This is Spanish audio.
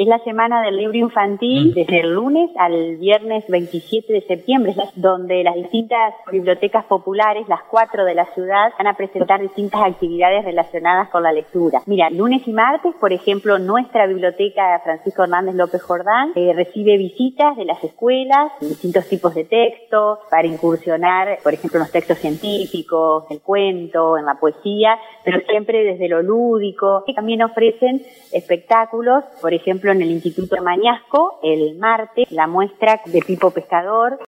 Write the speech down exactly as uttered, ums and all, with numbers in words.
Es la semana del libro infantil desde el lunes al viernes veintisiete de septiembre, donde las distintas bibliotecas populares, las cuatro de la ciudad, van a presentar distintas actividades relacionadas con la lectura. Mira, lunes y martes, por ejemplo, nuestra biblioteca Francisco Hernández López Jordán eh, recibe visitas de las escuelas, distintos tipos de textos, para incursionar, por ejemplo, en los textos científicos, el cuento, en la poesía, pero siempre desde lo lúdico. Y también ofrecen espectáculos, por ejemplo, en el Instituto Mañasco, el martes, la muestra de Pipo Pescador.